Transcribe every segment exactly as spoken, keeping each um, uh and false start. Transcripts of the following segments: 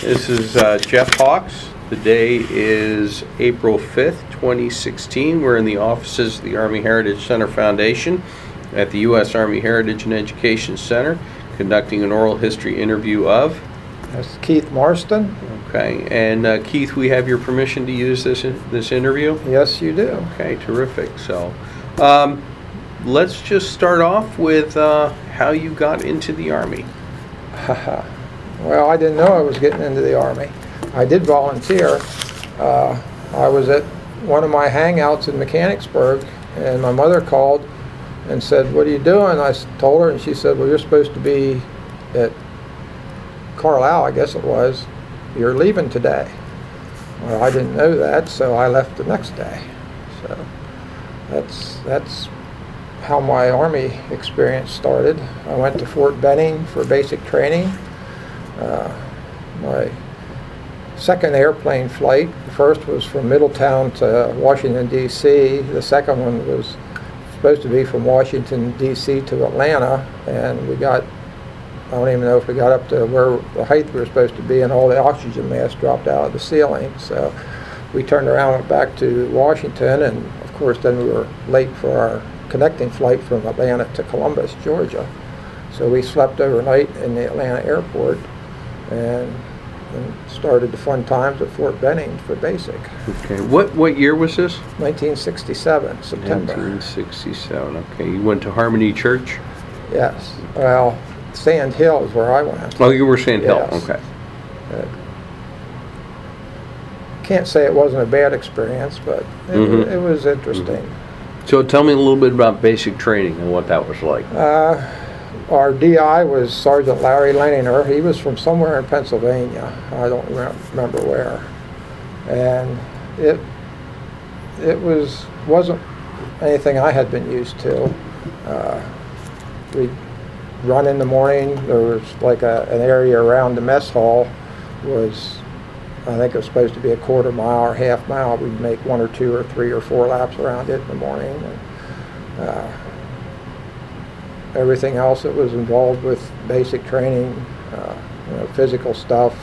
This is uh, Jeff Hawks. The day is April fifth, twenty sixteen. We're in the offices of the Army Heritage Center Foundation at the U S Army Heritage and Education Center, conducting an oral history interview of... That's Keith Marston. Okay, and uh, Keith, we have your permission to use this in, this interview? Yes, you do. Okay, terrific. So, um, let's just start off with uh, how you got into the Army. Well, I didn't know I was getting into the Army. I did volunteer. Uh, I was at one of my hangouts in Mechanicsburg, and my mother called and said, "What are you doing?" I told her, and she said, "Well, you're supposed to be at Carlisle, I guess it was. You're leaving today." Well, I didn't know that, so I left the next day. So that's that's how my Army experience started. I went to Fort Benning for basic training. Uh, my second airplane flight, the first was from Middletown to Washington, D C The second one was supposed to be from Washington, D C to Atlanta, and we got, I don't even know if we got up to where the height we were supposed to be, and all the oxygen masks dropped out of the ceiling. So we turned around and went back to Washington, and of course then we were late for our connecting flight from Atlanta to Columbus, Georgia. So we slept overnight in the Atlanta airport and, and started the fun times at Fort Benning for basic. Okay, what what year was this? nineteen sixty-seven, September. nineteen sixty-seven, okay. You went to Harmony Church? Yes. Well, Sand Hill is where I went. Oh, you were Sand Hill, Yes. okay. Uh, can't say it wasn't a bad experience, but it, Mhm. it was interesting. Mm-hmm. So tell me a little bit about basic training and what that was like. Uh, our D I was Sergeant Larry Leninger. He was from somewhere in Pennsylvania. I don't re- remember where. And it it was wasn't anything I had been used to. Uh, we'd run in the morning. There was like a, an area around the mess hall was, I think it was supposed to be a quarter mile or half mile. We'd make one or two or three or four laps around it in the morning. And, uh, everything else that was involved with basic training, uh, you know, physical stuff,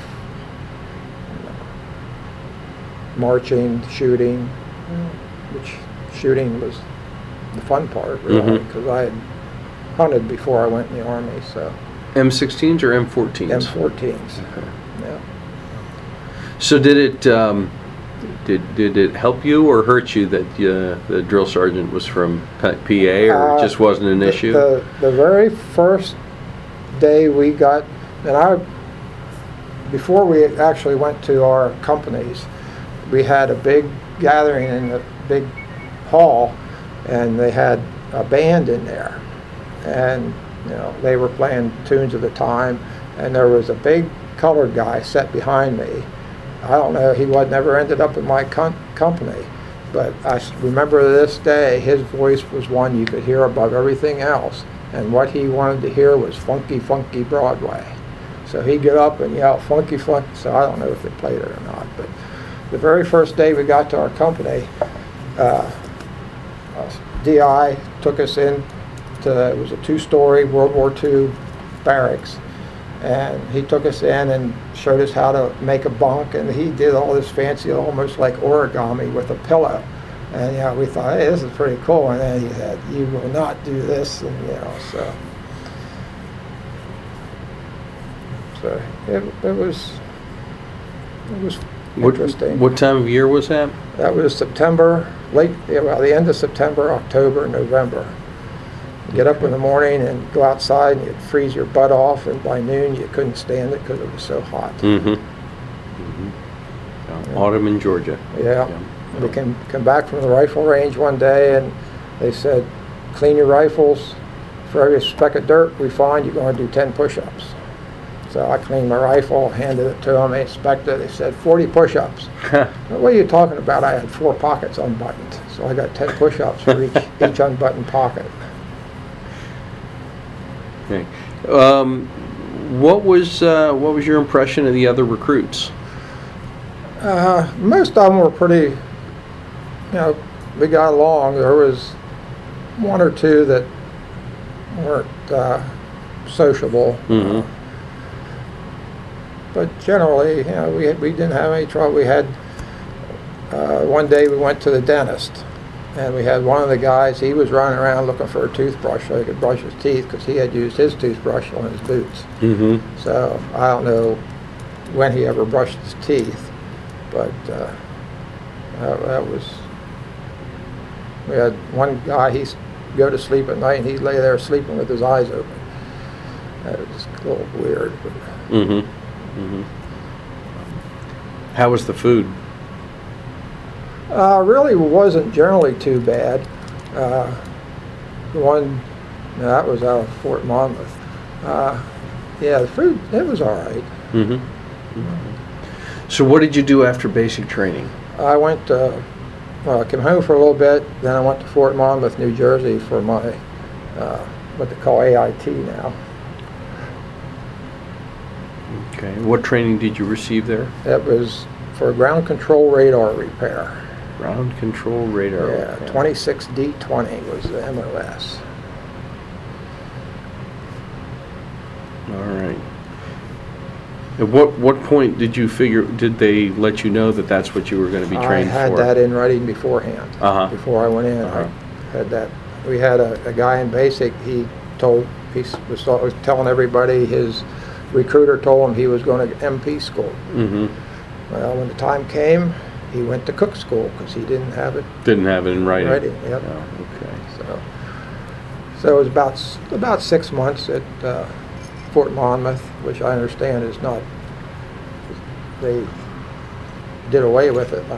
marching, shooting, which shooting was the fun part, really, because Mhm. I had hunted before I went in the Army, so. M sixteens or M fourteens? M fourteens, Okay. yeah. So did it um, did did it help you or hurt you that uh, the drill sergeant was from P A, or Uh, it just wasn't an the, issue? The, the very first day we got, and I, before we actually went to our companies, we had a big gathering in the big hall, and they had a band in there, and you know they were playing tunes of the time, and there was a big colored guy sat behind me. I don't know, he was never ended up in my com- company, but I s- remember to this day his voice was one you could hear above everything else, and what he wanted to hear was funky, funky Broadway. So he'd get up and yell, funky, funky, so I don't know if they played it or not, but the very first day we got to our company, uh, uh, D I took us in to, it was a two-story World War Two barracks, and he took us in and showed us how to make a bunk, and he did all this fancy, almost like origami with a pillow. And you know, we thought, hey, this is pretty cool. And then he said, "You will not do this," and you know, so so it, it was it was what, interesting. what time of year was that? That was September, late, yeah, well, the end of September, October, November. You get up in the morning and go outside and you'd freeze your butt off, and by noon you couldn't stand it because it was so hot. Mm-hmm. mm-hmm. Uh, autumn in Georgia. Yeah. Yeah. We came, come back from the rifle range one day, and they said, clean your rifles. For every speck of dirt we find, you're going to do ten push-ups. So I cleaned my rifle, handed it to them, they inspected it, they said forty push-ups. What are you talking about? I had four pockets unbuttoned, so I got ten push-ups for each, each unbuttoned pocket. Okay. Um, what was uh, what was your impression of the other recruits? Uh, most of them were pretty, you know, we got along. There was one or two that weren't uh, sociable. Mm-hmm. Uh, but generally, you know, we we didn't have any trouble. We had uh, one day we went to the dentist, and we had one of the guys. He was running around looking for a toothbrush so he could brush his teeth because he had used his toothbrush on his boots. Mm-hmm. So I don't know when he ever brushed his teeth, but uh, that, that was. We had one guy. He'd go to sleep at night, and he'd lay there sleeping with his eyes open. That was a little weird. But Mm-hmm. Mm-hmm. How was the food? Uh, really wasn't generally too bad. Uh, the one, no, that was out of Fort Monmouth. Uh, yeah, the food, it was all right. Mm-hmm. Mm-hmm. So what did you do after basic training? I went, uh, well, I came home for a little bit, then I went to Fort Monmouth, New Jersey for my, uh, what they call A I T now. Okay. What training did you receive there? It was for ground control radar repair. Ground control radar. Yeah, Okay. twenty-six D twenty was the M O S. All right. At what what point did you figure? Did they let you know that that's what you were going to be trained for? I had for? that in writing beforehand. Uh-huh. Before I went in, Uh-huh. I had that. We had a, a guy in basic. He told he s- was, was telling everybody his recruiter told him he was going to M P school. Mm-hmm. Well, when the time came, he went to cook school because he didn't have it Didn't have it in writing. ready. Yep. Oh, okay. So, so it was about s- about six months at uh, Fort Monmouth, which I understand is not. They did away with it. Uh,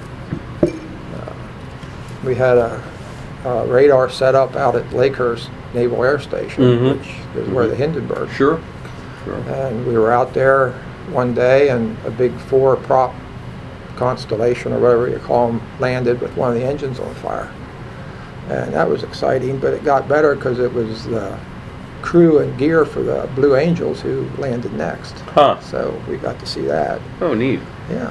we had a, a radar set up out at Lakehurst Naval Air Station, Mhm. which is where Mhm. the Hindenburg. Sure. Sure. And we were out there one day, and a big four-prop Constellation or whatever you call them landed with one of the engines on fire. And that was exciting, but it got better because it was the crew and gear for the Blue Angels who landed next. Huh. So we got to see that. Oh, neat. Yeah.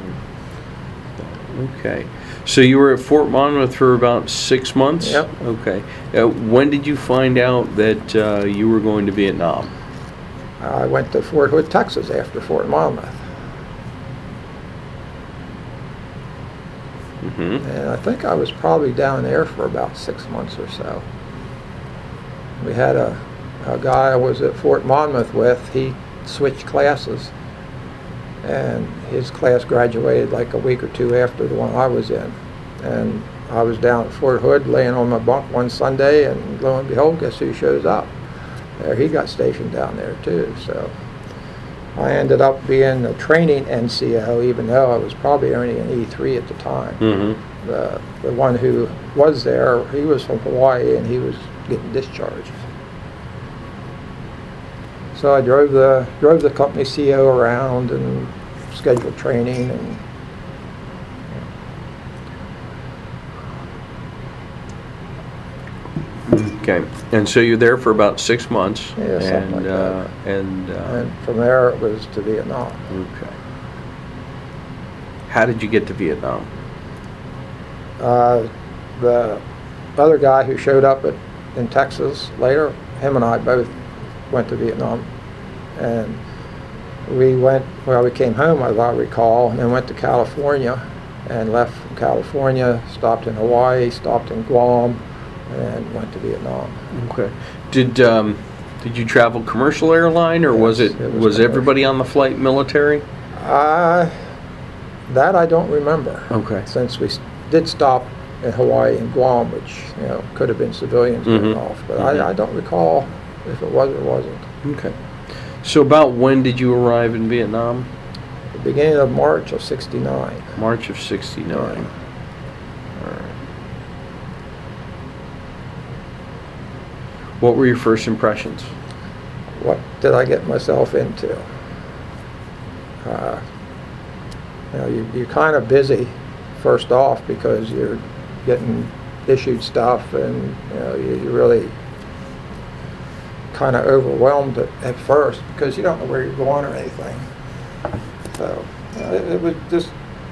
Okay. So you were at Fort Monmouth for about six months? Yep. Okay. Uh, when did you find out that uh, you were going to Vietnam? I went to Fort Hood, Texas after Fort Monmouth. Mm-hmm. And I think I was probably down there for about six months or so. We had a, a guy I was at Fort Monmouth with, he switched classes. And his class graduated like a week or two after the one I was in. And I was down at Fort Hood laying on my bunk one Sunday, and lo and behold, guess who shows up? There, he got stationed down there too. So I ended up being a training N C O, even though I was probably only an E three at the time. Mm-hmm. The, the one who was there, he was from Hawaii, and he was getting discharged. So I drove the drove the company C O around and scheduled training, and Okay. And so you're there for about six months. Yeah, something and, like uh, that. And, uh, and from there it was to Vietnam. okay. How did you get to Vietnam? Uh, the other guy who showed up at, in Texas later, him and I both went to Vietnam, and we went, well, we came home, as I recall, and then went to California, and left from California, stopped in Hawaii, stopped in Guam, and went to Vietnam. Okay. Did um, did you travel commercial airline, or was Yes, it, it was was everybody on the flight military? Uh, that I don't remember. Okay. Since we s- did stop in Hawaii and Guam, which, you know, could have been civilians getting Mhm. off, but Mhm. I, I don't recall if it was or wasn't. Okay. So about when did you arrive in Vietnam? The beginning of March of sixty-nine. March of sixty-nine. Yeah. All right. What were your first impressions? What did I get myself into? Uh, you know, you, you're kind of busy first off because you're getting issued stuff, and you know, you, you really kind of overwhelmed at, at first because you don't know where you're going or anything. So uh, it, it was just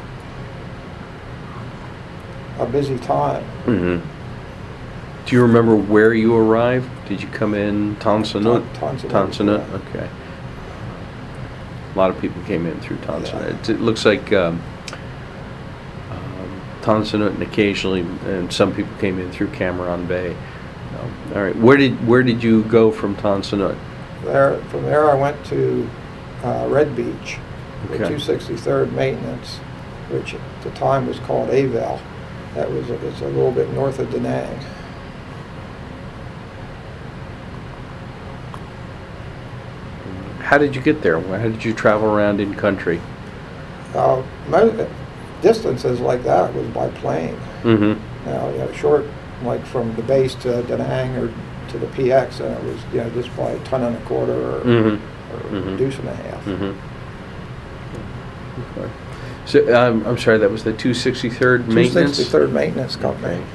a busy time. Mm-hmm. Do you remember where you arrived? Did you come in Ton Son Nhut? Ton- Ton Son Nhut, Ton Son Nhut, yeah. okay. A lot of people came in through Tonsanut. Yeah. It, it looks like um, um, Tonsanut and occasionally, and some people came in through Cameron Bay. Um, all right, where did where did you go from Tonsanut? There, from there I went to uh, Red Beach, the Okay. two sixty-third Maintenance, which at the time was called A V E L. That was a, it's a little bit north of Da Nang. How did you get there? How did you travel around in country? Uh, mo- distances like that was by plane. Mm-hmm. Now, you know, short, like from the base to Da Nang or to the P X, and it was, you know, just by a ton and a quarter or, Mm-hmm. or Mhm. deuce and a half. Mm-hmm. Okay. So um, I'm sorry, that was the two sixty-third Maintenance? two sixty-third Maintenance Company. Okay.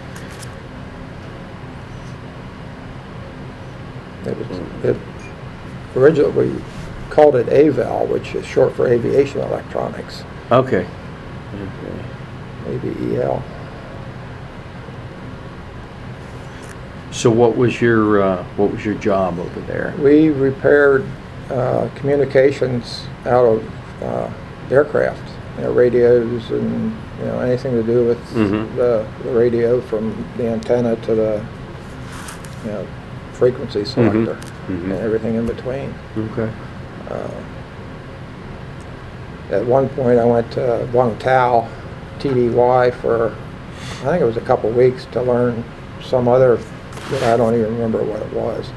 It was, it, originally we called it A V E L, which is short for Aviation Electronics, Okay. Okay. maybe E L. So what was your uh, what was your job over there? We repaired uh, communications out of uh, aircraft, you know, radios and, you know, anything to do with Mhm. the, the radio from the antenna to the, you know, frequency selector Mhm. and everything in between. Okay. Uh, At one point, I went to Wang Tao, T D Y, for, I think it was a couple weeks to learn some other, that I don't even remember what it was.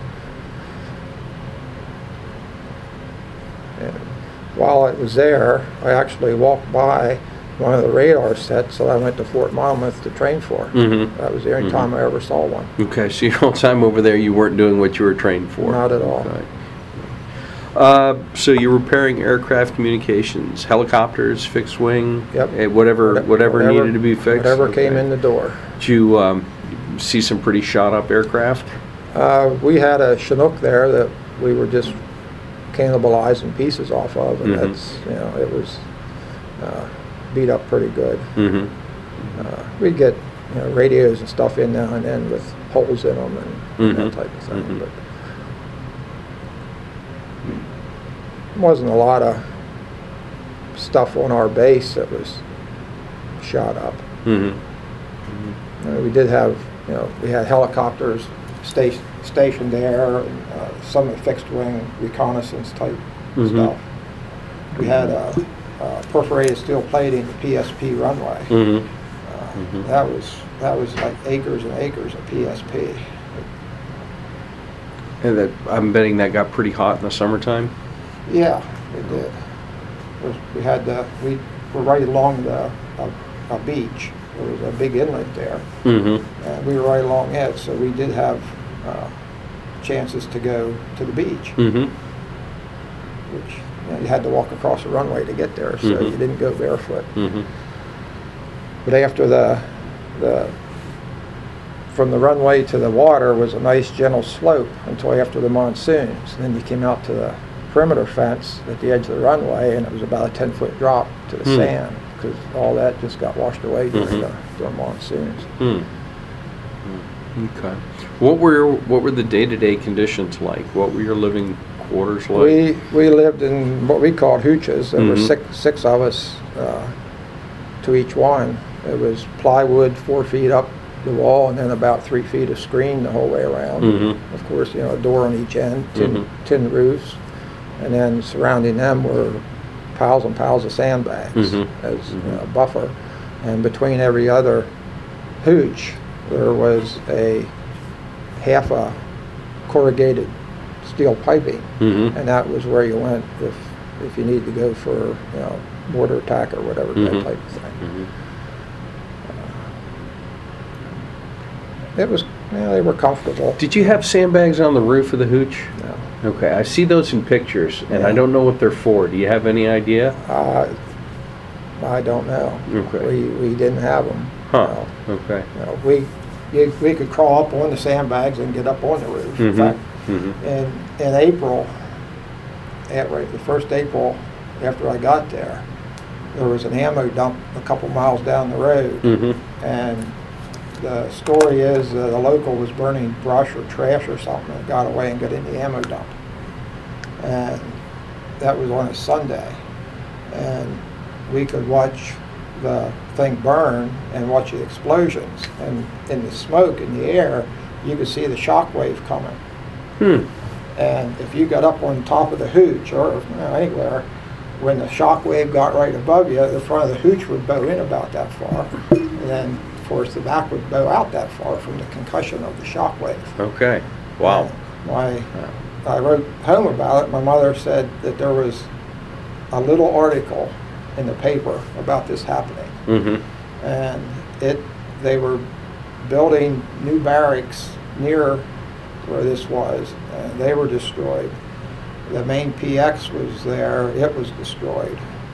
And while I was there, I actually walked by one of the radar sets that I went to Fort Monmouth to train for. Mm-hmm. That was the only Mhm. time I ever saw one. Okay, so your whole time over there, you weren't doing what you were trained for? Not at all. Okay. Uh, so you're repairing aircraft communications, helicopters, fixed wing? Yep. eh, Whatever, whatever needed to be fixed? Whatever came Okay. in the door. Did you um, see some pretty shot-up aircraft? Uh, we had a Chinook there that we were just cannibalizing pieces off of, and Mhm. that's, you know, it was uh, beat up pretty good. Mm-hmm. Uh, we'd get, you know, radios and stuff in now and then with holes in them and Mhm. that type of thing, Mhm. but wasn't a lot of stuff on our base that was shot up. Mm-hmm. Uh, we did have, you know, we had helicopters sta- stationed there, and, uh, some fixed wing reconnaissance type Mhm. stuff. We had a, a perforated steel plating, the P S P runway. Mm-hmm. Uh, Mhm. That was that was like acres and acres of P S P. And that, I'm betting that got pretty hot in the summertime? Yeah, it did. It was- We had the, we were right along the a, a beach. There was a big inlet there. Mm-hmm. And we were right along it, so we did have uh, chances to go to the beach, Mm-hmm. which, you know, you had to walk across the runway to get there, so Mhm. you didn't go barefoot. Mm-hmm. But after the, the, from the runway to the water was a nice gentle slope until after the monsoons. And then you came out to the perimeter fence at the edge of the runway, and it was about a ten-foot drop to the Hmm. sand, because all that just got washed away during Mhm. the, during monsoons. Hmm. Okay. What were what were the day-to-day conditions like? What were your living quarters like? We we lived in what we called hooches. There were Mhm. six six of us uh, to each one. It was plywood four feet up the wall, and then about three feet of screen the whole way around. Mhm. Of course, you know, a door on each end, tin, Mhm. tin roofs, and then surrounding them were piles and piles of sandbags Mhm. as Mhm. you know, a buffer. And between every other hooch, there was a half a corrugated steel piping, Mm-hmm. and that was where you went if if you needed to go for, you know, mortar attack or whatever, Mhm. that type of thing. Mm-hmm. It was, you know, they were comfortable. Did you have sandbags on the roof of the hooch? No. Okay, I see those in pictures, and I Yeah. don't know what they're for. Do you have any idea? Uh, I don't know. Okay. We we didn't have them. Huh. Okay. we you, we could crawl up on the sandbags and get up on the roof. In Mhm. fact, Mhm. in in April, at right the first April after I got there, there was an ammo dump a couple miles down the road, Mhm. and the story is that a local was burning brush or trash or something and got away and got in the ammo dump. And that was on a Sunday, and we could watch the thing burn and watch the explosions, and in the smoke in the air you could see the shock wave coming. Hmm. And if you got up on top of the hooch or you know, anywhere, when the shock wave got right above you, the front of the hooch would bow in about that far, and then of course the back would bow out that far from the concussion of the shock wave. Okay. Wow. My, I wrote home about it. My mother said that there was a little article in the paper about this happening, Mm-hmm. and it they were building new barracks near where this was, and they were destroyed. The main P X was there; it was destroyed.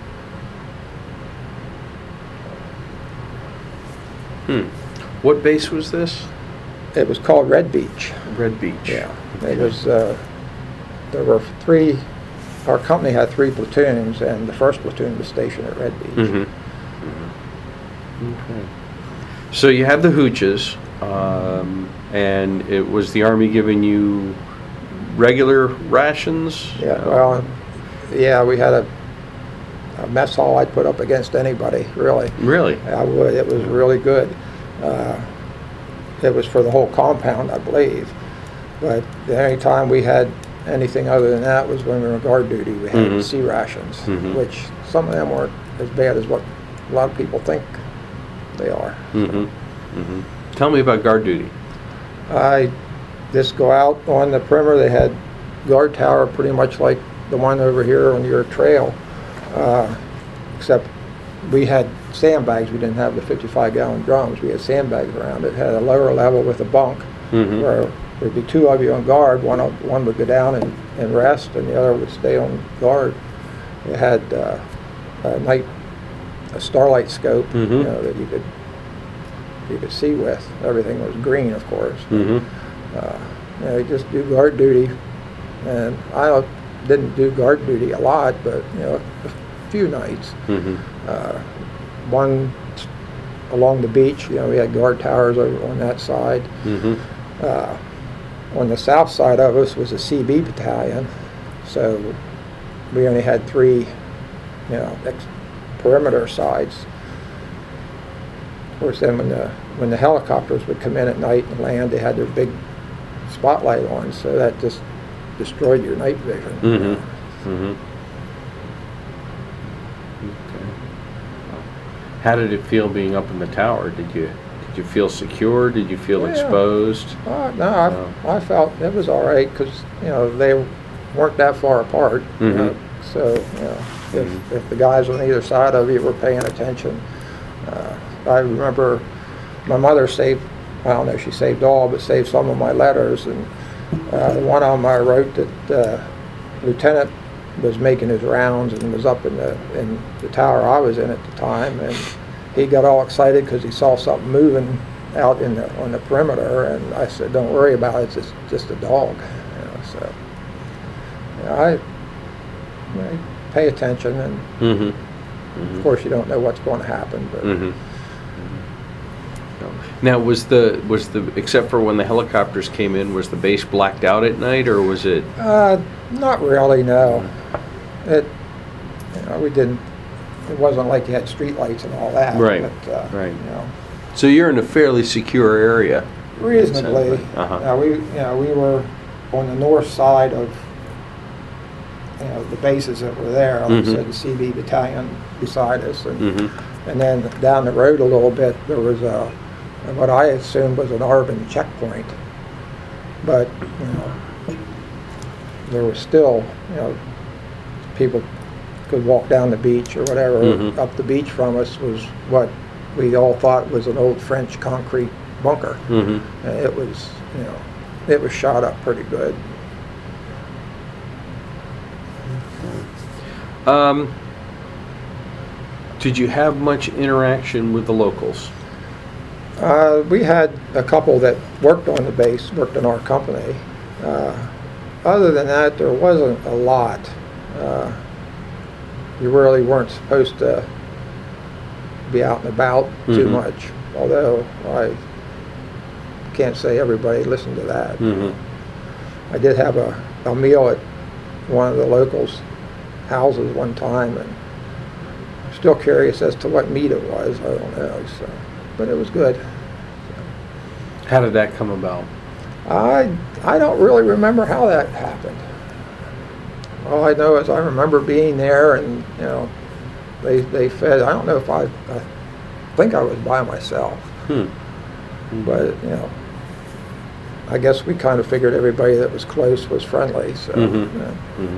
Hmm. What base was this? It was called Red Beach. Red Beach. Yeah, it was. Uh, there were three. Our company had three platoons, and the first platoon was stationed at Red Beach. Mm-hmm. Mm-hmm. Okay. So you had the hooches, um, and it was the Army giving you regular rations? Yeah, Uh, well, yeah, we had a, a mess hall I'd put up against anybody, really. Really? I would. It was really good. Uh, it was for the whole compound, I believe. But the only time we had anything other than that was when we were on guard duty. We had Mhm. sea rations, Mhm. which some of them weren't as bad as what a lot of people think they are. Mm-hmm. Mm-hmm. Tell me about guard duty. I just go out on the perimeter. They had guard tower pretty much like the one over here on your trail, uh, except we had sandbags. We didn't have the fifty-five gallon drums. We had sandbags around it. It had a lower level with a bunk Mm-hmm. where there'd be two of you on guard. One of, one would go down and, and rest, and the other would stay on guard. It had uh, a night a starlight scope, Mhm. you know, that you could you could see with. Everything was green, of course. Mm-hmm. Uh, you know, you just do guard duty, and I don't- didn't do guard duty a lot, but you know, a few nights. Mm-hmm. Uh, one along the beach, you know, we had guard towers over on that side. Mm-hmm. Uh, on the south side of us was a C B battalion, so we only had three, you know, ex- perimeter sides. Of course, then when the when the helicopters would come in at night and land, they had their big spotlight on, so that just destroyed your night vision. Mm-hmm. Mm-hmm. Okay. How did it feel being up in the tower? Did you did you feel secure? Did you feel Yeah. exposed? Uh, no, I, No. I felt it was all right because you know they weren't that far apart. You Mhm. know, so you know, if Mhm. if the guys on either side of you were paying attention, uh, I remember my mother saved. I don't know if she saved all, but saved some of my letters, and uh, one of them I wrote that uh, Lieutenant was making his rounds and was up in the in the tower I was in at the time, and he got all excited because he saw something moving out in the on the perimeter, and I said, "Don't worry about it. It's just, just a dog." You know, so you know, I, I pay attention, and Mm-hmm. of Mm-hmm. course you don't know what's going to happen, but Mm-hmm. Now, was the was the except for when the helicopters came in, was the base blacked out at night, or was it? uh, not really. No, it you know we didn't. It wasn't like you had street lights and all that. Right, But, uh, right. You know, So you're in a fairly secure area. reasonably. Uh-huh. Now we, you know, we were on the north side of, you know, the bases that were there. Like Mhm. I said, the C B battalion beside us, and Mm-hmm. and then down the road a little bit there was a what I assumed was an Arvin checkpoint, but you know, there was still, you know, people could walk down the beach or whatever. Mhm. Up the beach from us was what we all thought was an old French concrete bunker. Mm-hmm. And it was, you know, it was shot up pretty good. Um, did you have much interaction with the locals? Uh, we had a couple that worked on the base, worked in our company. Uh, other than that, there wasn't a lot. Uh, you really weren't supposed to be out and about too Mhm. much, although I can't say everybody listened to that. Mm-hmm. I did have a, a meal at one of the locals' houses one time, and I'm still curious as to what meat it was. I don't know. So, but it was good. How did that come about? I I don't really remember how that happened. All I know is I remember being there, and you know, they they fed. I don't know if I I think I was by myself, Hmm. but you know, I guess we kind of figured everybody that was close was friendly. So. Mhm. You know. Mm-hmm.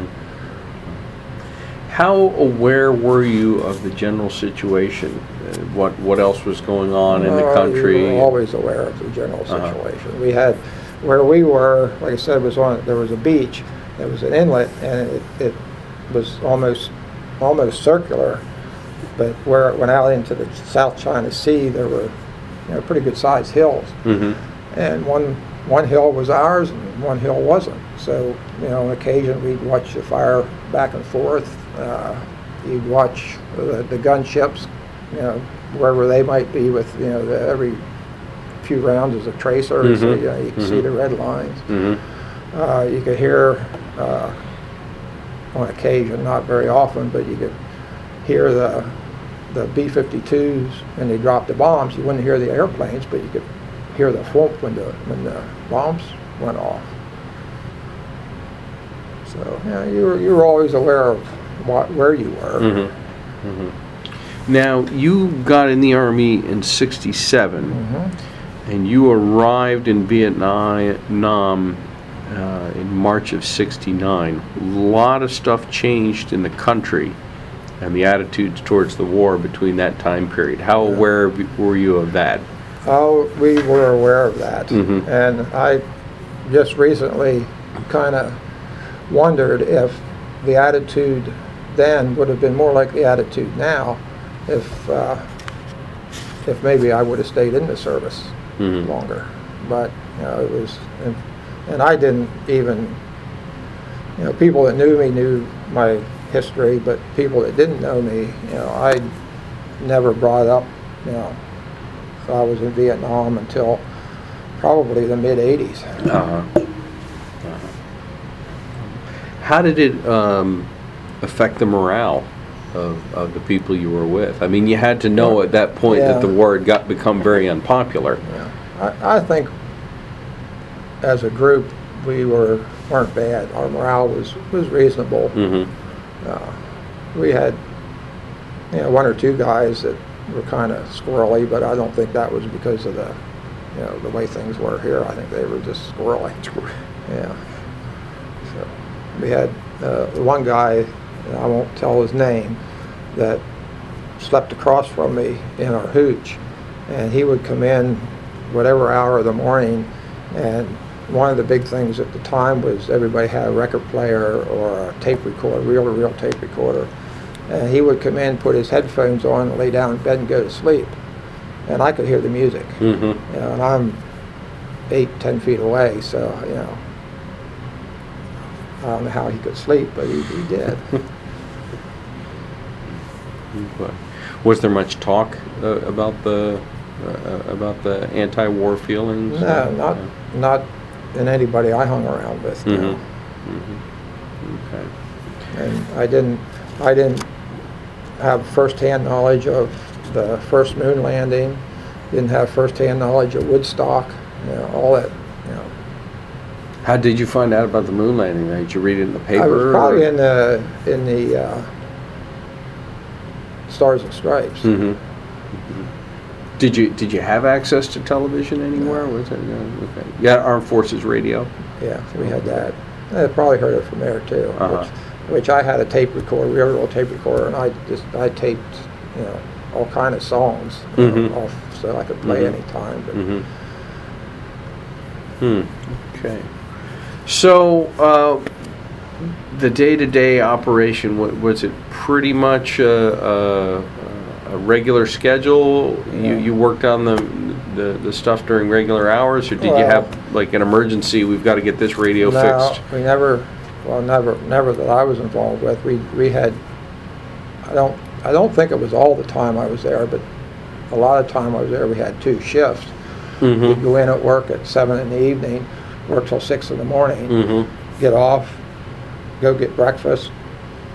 How aware were you of the general situation? Uh, What what else was going on in the Well, country? You were always aware of the general Uh-huh. situation. We had, where we were, like I said, was on. There was a beach. There was an inlet, and it, it was almost almost circular. But where it went out into the South China Sea, there were, you know, pretty good sized hills. Mm-hmm. And one one hill was ours, and one hill wasn't. So, you know, on occasion we'd watch the fire back and forth. Uh, you'd watch the, the gunships, you know, wherever they might be with, you know, the, every few rounds is a tracer, Mhm. so you, know, you can see Mhm. the red lines. Mm-hmm. Uh, you could hear, uh, on occasion, not very often, but you could hear the the B fifty-twos when they dropped the bombs. You wouldn't hear the airplanes, but you could hear the thump when the when the bombs went off. So yeah, you were you were always aware of what, where you were. Mm-hmm. Mm-hmm. Now, you got in the Army in sixty-seven, Mhm. and you arrived in Vietnam uh, in March of sixty-nine. A lot of stuff changed in the country and the attitudes towards the war between that time period. How Yeah. aware were you of that? Oh, we were aware of that, Mhm. and I just recently kind of wondered if the attitude then would have been more like the attitude now, if uh, if maybe I would have stayed in the service Mhm. longer. But you know, it was, and, and I didn't even, you know, people that knew me knew my history, but people that didn't know me, you know, I never brought up, you know, I was in Vietnam until probably the mid eighties. Uh-huh. Uh-huh. How did it um, affect the morale of, of the people you were with? I mean, you had to know at that point Yeah. that the war had got become very unpopular. Yeah. I, I think as a group we were weren't bad. Our morale was was reasonable. Mm-hmm. Uh, we had, you know, one or two guys that were kind of squirrely, but I don't think that was because of the, you know, the way things were here. I think they were just squirrely. Yeah. So we had uh, one guy, and I won't tell his name, that slept across from me in our hooch, and he would come in whatever hour of the morning, and one of the big things at the time was everybody had a record player or a tape recorder, reel-to-reel tape recorder. And he would come in, put his headphones on, and lay down in bed and go to sleep. And I could hear the music. Mm-hmm. You know, and I'm eight, ten feet away, so, you know, I don't know how he could sleep, but he, he did. Okay. Was there much talk uh, about the uh, about the anti-war feelings? No, not Uh, not in anybody I hung around with. Mhm. No. Mhm. Okay. And I didn't, I didn't have firsthand knowledge of the first moon landing. Didn't have firsthand knowledge of Woodstock. You know, all that. You know, How did you find out about the moon landing? Did you read it in the paper? I was probably or? in the in the uh, Stars and Stripes. Mhm. Mhm. Did you did you have access to television anywhere? No. Was it no? Okay. You had Armed Forces Radio. Yeah, so we had that. I probably heard it from there too. Uh-huh. Which, which I had a tape recorder, real tape recorder, and I just I taped, you know, all kind of songs, you know, Mhm. off so I could play Mhm. anytime. But Mm-hmm. Hmm. Okay. So uh, the day-to-day operation wa- was it pretty much a, a, a regular schedule? You Yeah. you worked on the, the the stuff during regular hours, or did you Well- have like an emergency? We've got to get this radio no, fixed. we never, well, never, never that I was involved with. We we had, I don't I don't think it was all the time I was there, but a lot of time I was there. We had two shifts. We'd Mm-hmm. go in at work at seven in the evening, work till six in the morning, Mm-hmm. get off, go get breakfast,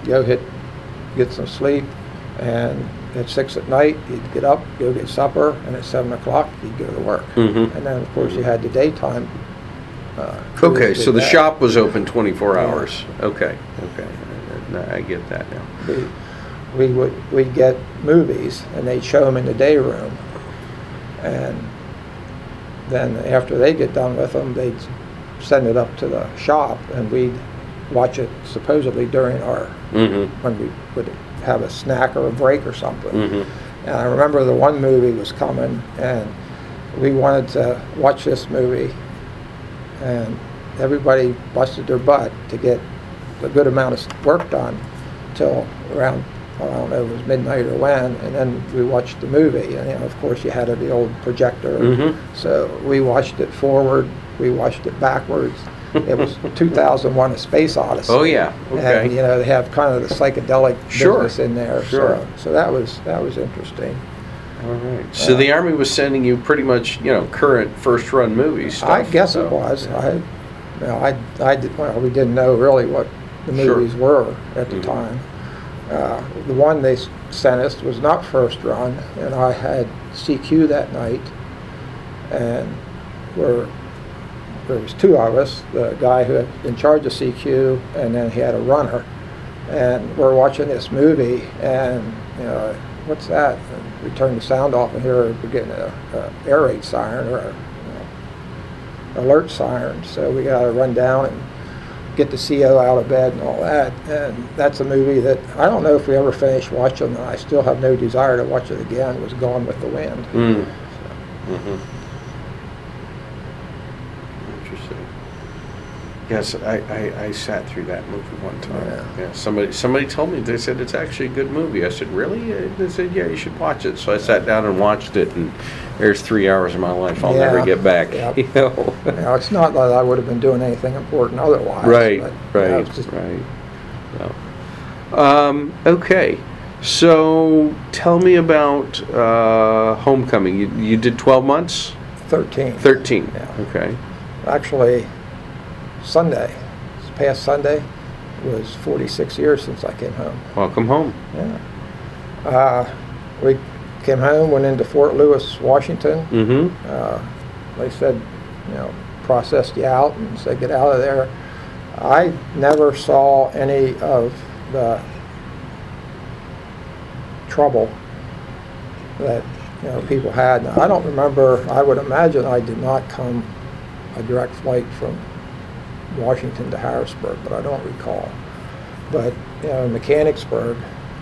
go hit, get some sleep, and at six at night, you'd get up, go get supper, and at seven o'clock, you'd go to work. Mhm. And then, of course, you had the daytime. Uh, crew Okay, that so did the that. shop was open twenty-four Yeah. hours. Okay, okay. No, I get that now. We, we would we'd get movies, and they'd show them in the day room, and then after they get done with them, they'd send it up to the shop, and we'd watch it supposedly during our Mm-hmm. when we would have a snack or a break or something. Mm-hmm. And I remember the one movie was coming, and we wanted to watch this movie, and everybody busted their butt to get a good amount of work done till around, I don't know, it was midnight or when, and then we watched the movie. And, you know, of course, you had the old projector. Mhm. So we watched it forward, we watched it backwards. It was two thousand one: A Space Odyssey. Oh, yeah, okay. And, you know, they have kind of the psychedelic Sure, business in there. sure. So, so that was that was interesting. All right. So the Army was sending you pretty much, you know, current first-run movies stuff. I guess so, it was. yeah. I, you know, I, I did, well, we didn't know really what the Sure. movies were at the Mhm. time. Uh, the one they s- sent us was not first run, and I had C Q that night, and we're, there was two of us, the guy who had in charge of C Q, and then he had a runner, and we're watching this movie, and, you know, what's that? And we turned the sound off, and here we're getting a, a air raid siren, or a, you know, alert siren, so we got to run down and get the C O out of bed and all that. And that's a movie that I don't know if we ever finished watching, and I still have no desire to watch it again, was Gone with the Wind. Mm. Mhm. Interesting. Yes, I, I, I sat through that movie one time. Yeah. Yeah. Somebody somebody told me, they said it's actually a good movie. I said, really? Uh, They said, yeah, you should watch it. So I sat down and watched it, and there's three hours of my life I'll never Yeah. get back. Yep. You know? You know, it's not that I would have been doing anything important otherwise. Right, but, you know, right, it's just- right. No. Um, okay, so tell me about uh, Homecoming. You, you did twelve months? thirteen. thirteen. Yeah. Okay. Actually, Sunday, this past Sunday, was forty-six years since I came home. Welcome home. Yeah. Uh, we came home, went into Fort Lewis, Washington. Mm-hmm. Uh, they said, you know, processed you out and said, get out of there. I never saw any of the trouble that, you know, people had. Now, I don't remember, I would imagine I did not come a direct flight from Washington to Harrisburg, but I don't recall. But, you know, in Mechanicsburg,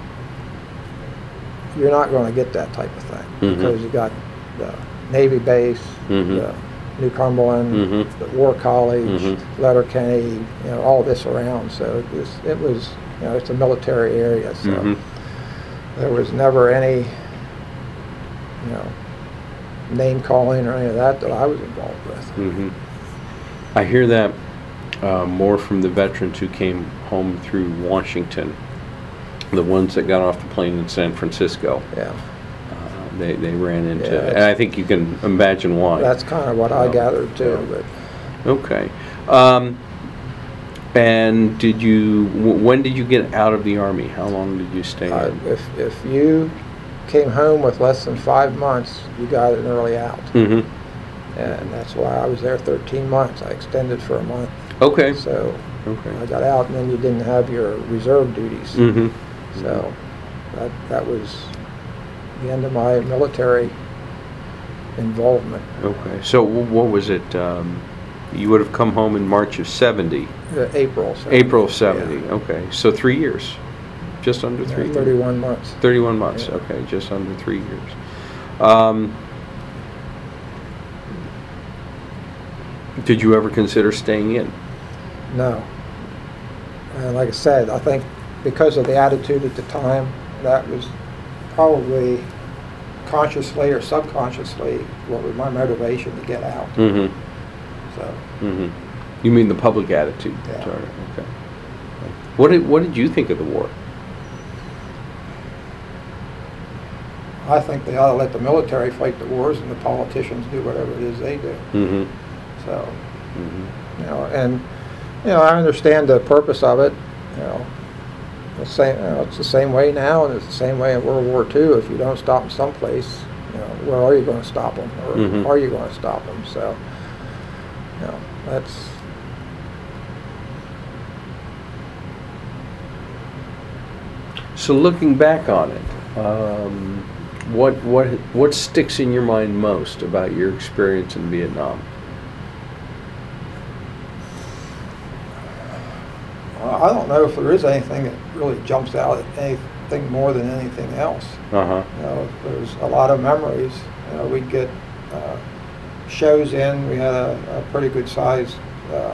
you're not going to get that type of thing Mhm. because you got the Navy base, Mhm. the New Cumberland, Mhm. the War College, Mhm. Letterkenny, you know, all this around. So it was, it was, you know, it's a military area, so Mhm. there was never any, you know, name calling or any of that that I was involved with. Mm-hmm. I hear that uh, more from the veterans who came home through Washington, the ones that got off the plane in San Francisco. Yeah, Uh, they, they ran into, Yeah, and I think you can imagine why. that's kind of what I Yeah. gathered too. Yeah. But Okay. Um, and did you, w- when did you get out of the Army? How long did you stay uh, in? if if you came home with less than five months, you got an early out, Mm-hmm. and that's why I was there thirteen months. I extended for a month. Okay. So Okay. I got out, and then you didn't have your reserve duties. Mm-hmm. So that that was the end of my military involvement. Okay. So w- what was it? Um, you would have come home in March of seventy. Uh, April. So April of seventy. Yeah. Okay. So three years. Just under Yeah, three years. thirty-one months. thirty-one months. Yeah. Okay. Just under three years. Um, did you ever consider staying in? No. And like I said, I think because of the attitude at the time, that was probably consciously or subconsciously what was my motivation to get out. Mm-hmm. So Mm-hmm. You mean the public attitude? Yeah. Sorry. Okay. What did What did you think of the war? I think they ought to let the military fight the wars and the politicians do whatever it is they do. Mm-hmm. So, Mm-hmm. you know, and, you know, I understand the purpose of it, you know, the same, you know, it's the same way now, and it's the same way in World War Two. If you don't stop them someplace, you know, where are you going to stop them, or Mhm. are you going to stop them? So, you know, that's. So looking back on it, um, what what what sticks in your mind most about your experience in Vietnam? I don't know if there is anything that really jumps out at anything more than anything else. Uh huh. You know, there's a lot of memories. You know, we'd get uh, shows in. We had a, a pretty good sized uh,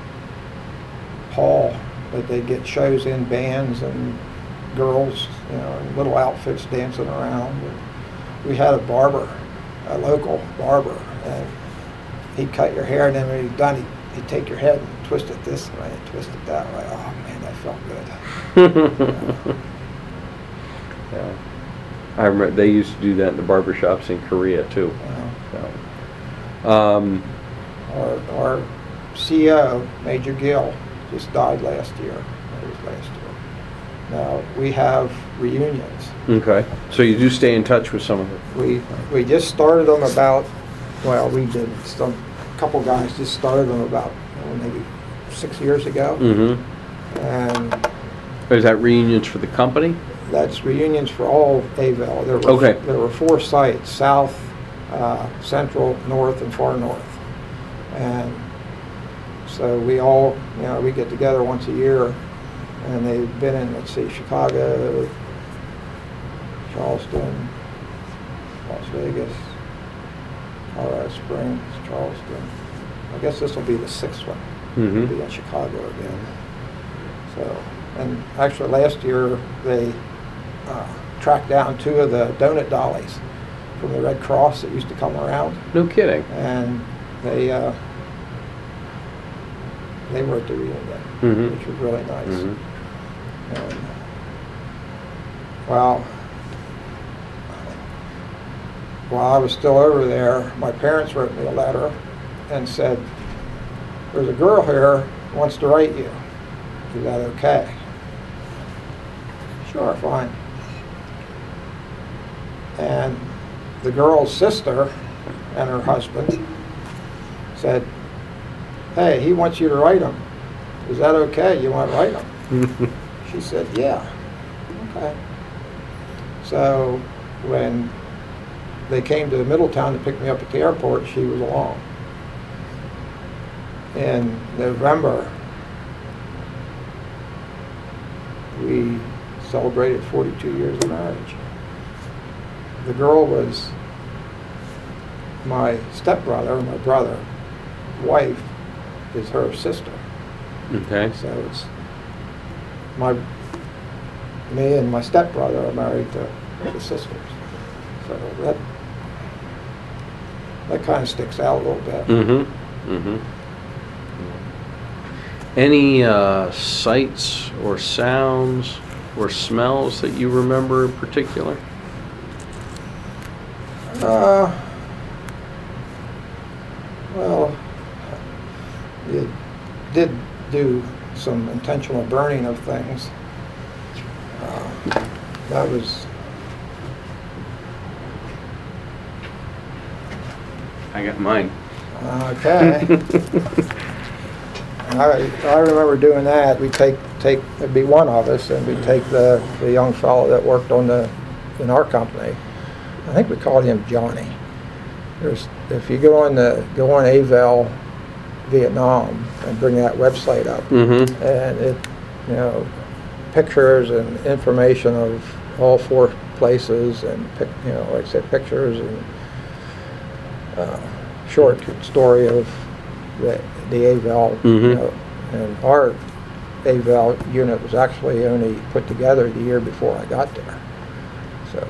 hall that they'd get shows in, bands and girls, you know, in little outfits dancing around. And we had a barber, a local barber, and he'd cut your hair, and then when he'd done, he'd, he'd take your head and twist it this way and twist it that way. Oh man, that felt good. Yeah. I remember they used to do that in the barbershops in Korea too. You know. So, um, Our, our C E O, Major Gill, just died last year. It was last year. Now, we have reunions. okay. So you do stay in touch with some of them. We we just started them about, well, we did, some couple guys just started them about oh, maybe six years ago. Mm-hmm. And Is that reunions for the company? that's reunions for all A V L. There were, Okay. There were four sites, south, uh, central, north, and far north. And so we all, you know, we get together once a year, and they've been in, let's see, Chicago, Charleston, Las Vegas, Colorado Springs, Charleston. I guess this will be the sixth one. Mm-hmm. We'll be in Chicago again. So, and actually last year they uh, tracked down two of the donut dollies from the Red Cross that used to come around, No kidding. and they uh, they were at the reunion, Mhm. which was really nice. Mhm. And, well, while I was still over there, my parents wrote me a letter and said, "There's a girl here who wants to write you. Is that okay?" Sure, fine. And the girl's sister and her husband said, "Hey, he wants you to write him. Is that okay? You want to write him?" She said, "Yeah." Okay. So when they came to Middletown to pick me up at the airport, she was along. In November, we celebrated forty-two years of marriage. The girl was my stepbrother, my brother. Wife is her sister. Okay. So it's my, me and my stepbrother are married to the sisters. So that, that kind of sticks out a little bit. Mm-hmm. Mm-hmm. Any uh, sights or sounds or smells that you remember in particular? Uh, well, you did do some intentional burning of things. Uh, that was, I got mine. okay. I, I remember doing that. We'd take, take, it'd be one of us, and we'd take the, the young fellow that worked on the, in our company. I think we called him Johnny. There's, if you go on the, go on A V L Vietnam and bring that website up, Mm-hmm. and it, you know, pictures and information of all four places, and pic, you know, like I said, pictures and uh, short story of the, the A V L. Mhm. You know, and our A V L unit was actually only put together the year before I got there. So,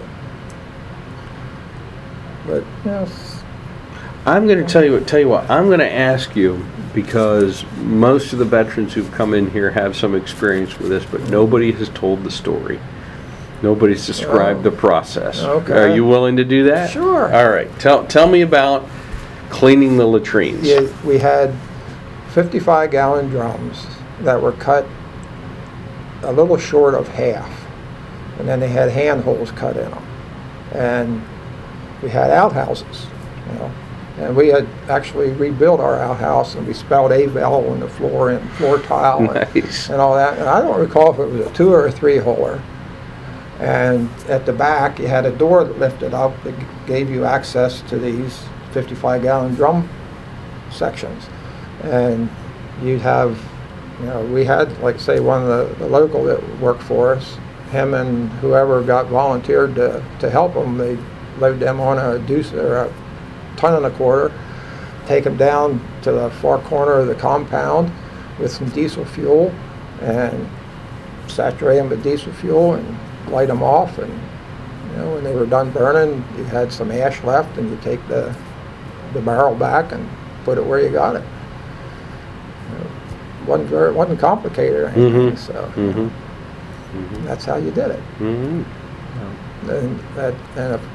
but you know, s- I'm going to tell you what. Tell you what. I'm going to ask you, because most of the veterans who've come in here have some experience with this, but nobody has told the story. Nobody's described Oh. the process. Okay. Are you willing to do that? Sure. All right. Tell tell me about cleaning the latrines. yeah, we had fifty-five gallon drums that were cut a little short of half, and then they had handholds cut in them, and we had outhouses, you know, and we had actually rebuilt our outhouse, and we spelled A-Vel on the floor and floor tile and, Nice. and all that. And I don't recall if it was a two or a three holer. And at the back, you had a door that lifted up that g- gave you access to these fifty-five gallon drum sections. And you'd have, you know, we had, like, say, one of the, the local that worked for us, him and whoever got volunteered to, to help them, they load them on a deuce or a ton and a quarter, take them down to the far corner of the compound with some diesel fuel and saturate them with diesel fuel and light them off. And, you know, when they were done burning, you had some ash left, and you take the the barrel back and put it where you got it. You know, wasn't very, wasn't complicated or anything. Mhm. So Mm-hmm. Mm-hmm. that's how you did it. Mm-hmm. And that, and if,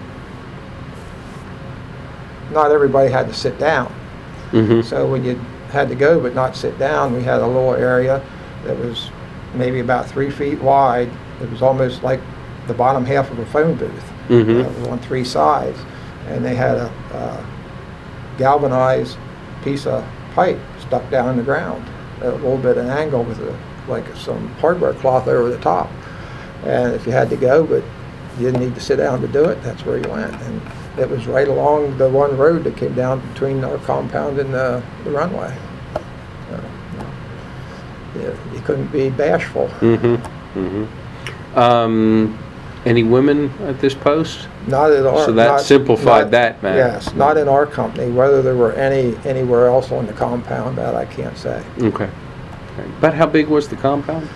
not everybody had to sit down. Mm-hmm. So when you had to go but not sit down, we had a little area that was maybe about three feet wide. It was almost like the bottom half of a phone booth. Mhm. Uh, it was on three sides, and they had a, a galvanized piece of pipe stuck down in the ground at a little bit of an angle with a, like some hardware cloth over the top. And if you had to go but you didn't need to sit down to do it, that's where you went. And it was right along the one road that came down between our compound and the, the runway. So, yeah, you couldn't be bashful. Mm-hmm. Mm-hmm. Um, any women at this post? Not at our. So that not- simplified not- that matter. Yes, not in our company. Whether there were any anywhere else on the compound, that I can't say. Okay. Okay. But how big was the compound?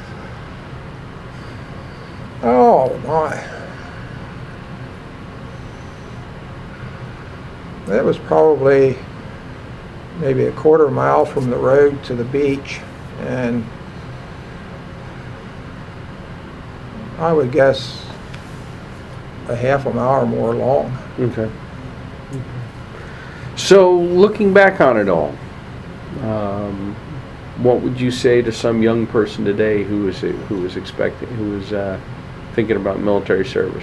Oh my! It was probably maybe a quarter mile from the road to the beach, and I would guess a half a mile or more long. Okay. So, looking back on it all, um, what would you say to some young person today who is who is expecting, who is uh, thinking about military service?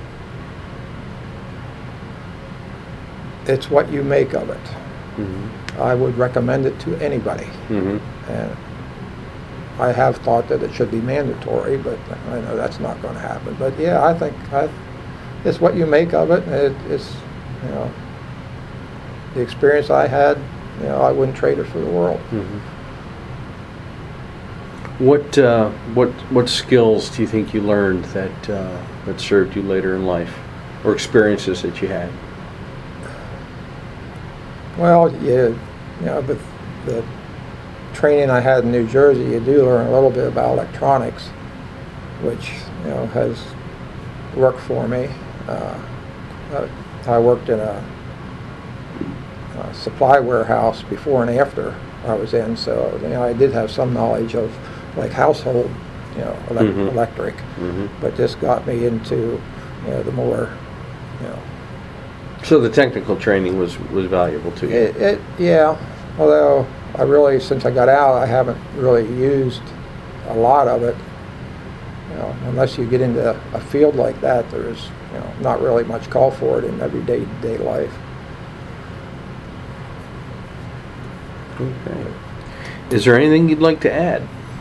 It's what you make of it. Mm-hmm. I would recommend it to anybody. Mm-hmm. And I have thought that it should be mandatory, but I know that's not going to happen. But yeah, I think I, it's what you make of it. it. It's, you know, the experience I had, you know, I wouldn't trade it for the world. Mm-hmm. What uh, what what skills do you think you learned that uh, that served you later in life, or experiences that you had? Well, you, you know, the, the training I had in New Jersey, you do learn a little bit about electronics, which, you know, has worked for me. Uh, I worked in a, a supply warehouse before and after I was in, so, you know, I did have some knowledge of, like, household, you know, elec- Mhm. electric, Mm-hmm. but this got me into, you know, the more, you know, So the technical training was was valuable to you. It, it, yeah, although I really, since I got out, I haven't really used a lot of it. You know, unless you get into a field like that, there's, you know, not really much call for it in everyday day life. Okay. Is there anything you'd like to add?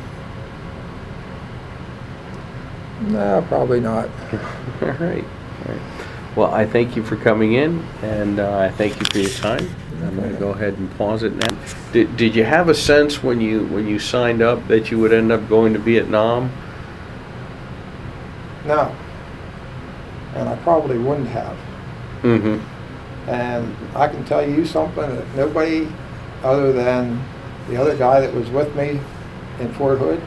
No, probably not. All right. All right. Well, I thank you for coming in, and uh, I thank you for your time. I'm going to go ahead and pause it now. Did, did you have a sense when you when you signed up that you would end up going to Vietnam? No. And I probably wouldn't have. Mm-hmm. And I can tell you something that nobody other than the other guy that was with me in Fort Hood,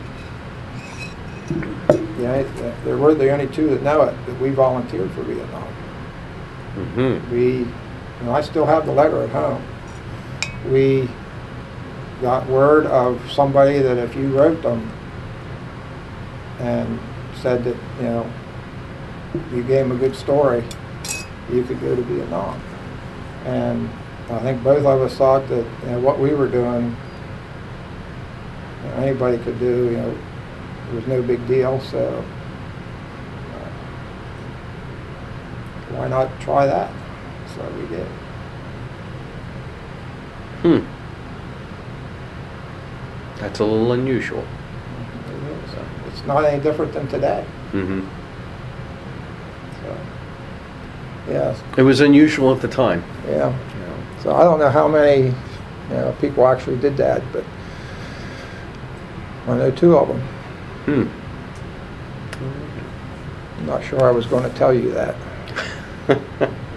you know, there were the only two that know it, that we volunteered for Vietnam. Mm-hmm. We, and I still have the letter at home. We got word of somebody that if you wrote them and said that, you know, you gave them a good story, you could go to Vietnam. And I think both of us thought that, you know, what we were doing, you know, anybody could do. You know, it was no big deal, so uh, why not try that? So we did. Hmm. That's a little unusual. It is. It's not any different than today. Mm-hmm. So, yes, It was unusual at the time. yeah. Yeah. So I don't know how many, you know, people actually did that, but I know two of them. Hmm. I'm not sure I was going to tell you that.